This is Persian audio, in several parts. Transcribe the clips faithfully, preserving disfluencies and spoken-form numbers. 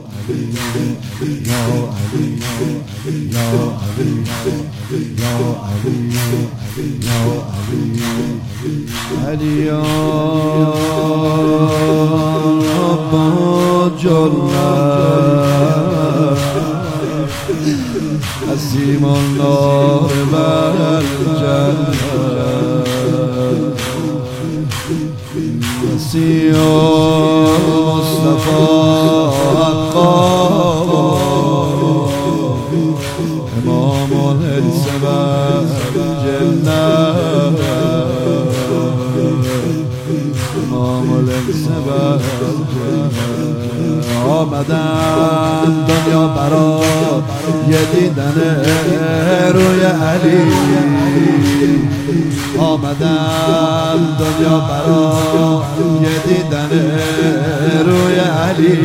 علی رب جلت عظیم النار والجنة مسیح مصطفى امام الانس والجنة امام الانس والجنة آمدم دنیا برا یه دیدن روی علی آمدم دنیا برا یه دیدن روی علی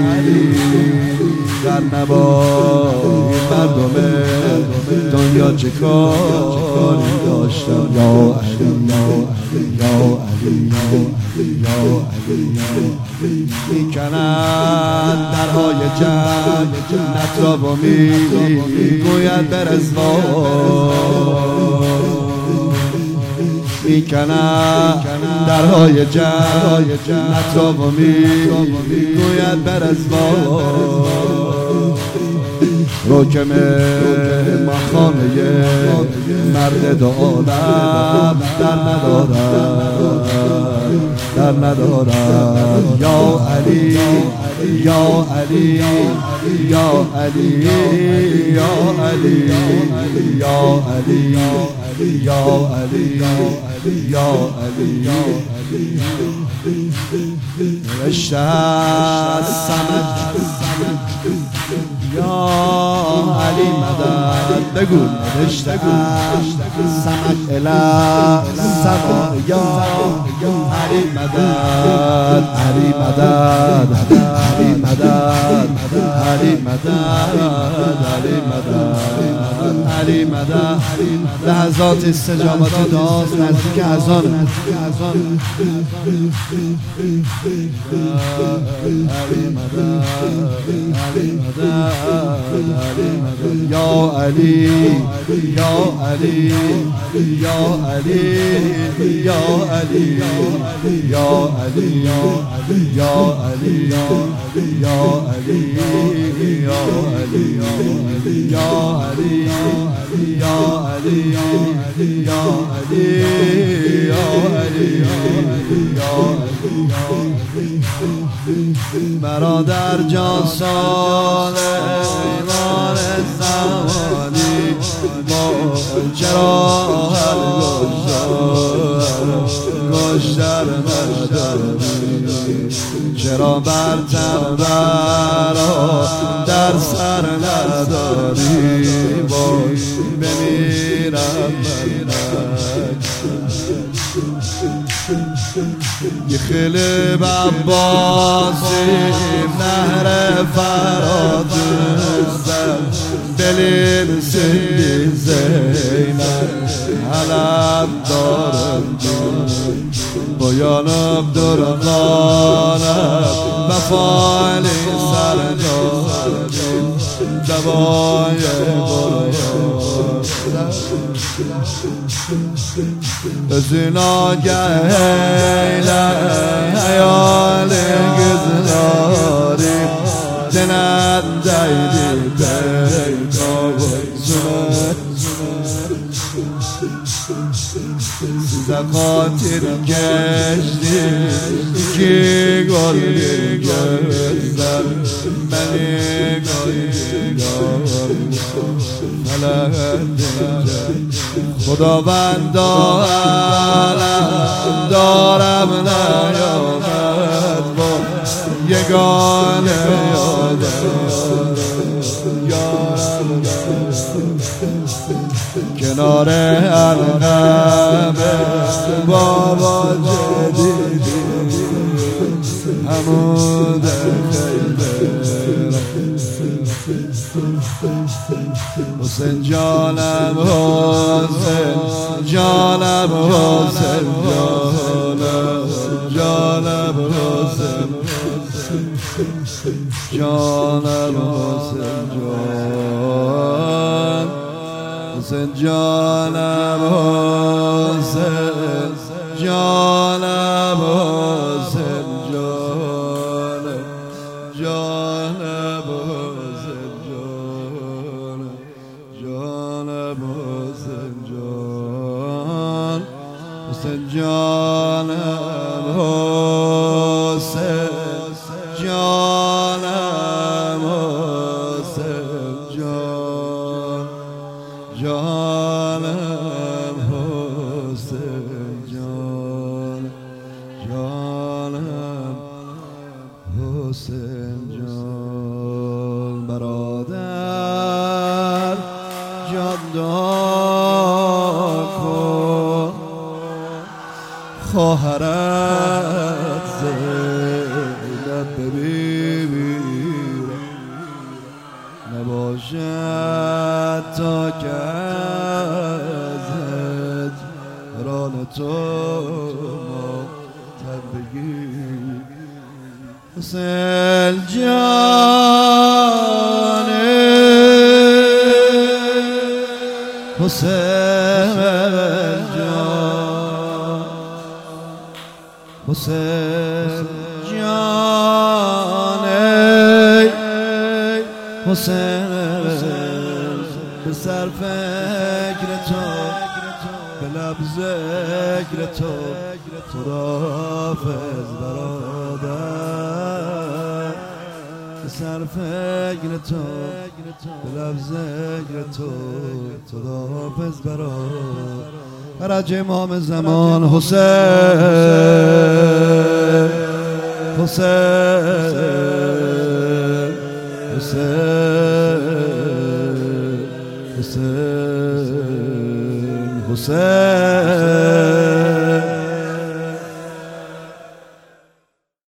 در نبای مردم دنیا چه کاری داشتم یا علی یا علی یا علی میکنند درهای جنت را و میگوید به رضوان میکنند درهای جنت را و میگوید به رضوان حکم مخانه مرد دو عالم در ندارد در ندارد یا علی یا علی یا علی یا علی یا علی یا علی یا علی نوشته است سمک یا علی مدد بگو نوشته است سمک اله سما یا علی مدد علی مدد علی مدد علی مدد علی مدد علی مدد لحظات استجابت دعاست نزدیک اذان علی مدد علی مدد یا علی یا علی یا علی یا علی یا علی یا علی یا علی یا علی یا علی یا علی یا علی برادر جان صالح ایمان زمانی ما چرا هر گشتر نداری چرا بر تنبرا در سر نداری وای بمیرم یه خیلی بباسیم نهر فرات زد دلیل سندی زینم حلب دارم بایانم درقانم بفالی سرجارم دوای بایان زناگه حیال گذاری دنت دیدی بیتا و زنت زقاتر کشتی کی گل گذر منی گل خداوند عالم دارم نیامد با یگانه یادم کنار حلقم بابا جدیدی حمود حسین جانم حسین جانم حسین جانم جانم حسین جانم حسین جان حسین جانم حسین جانم حسین جانم جانم حسین جانم جانم حسین جان حسین جانم حسین جانم حسین جان جانم حسین جان جانم حسین جان برادر جاندار کن خواهرت زینب ببینم نباشد تا که ازت ران تو ماتم بگیر حسین جان حسین جان حسین جان حسین به سر فکر تو به لب ذکر تو خداحافظ برادر به سر فکر تو به لب ذکر تو خداحافظ برادر فرج امام زمان حسین حسین حسین حسین حسین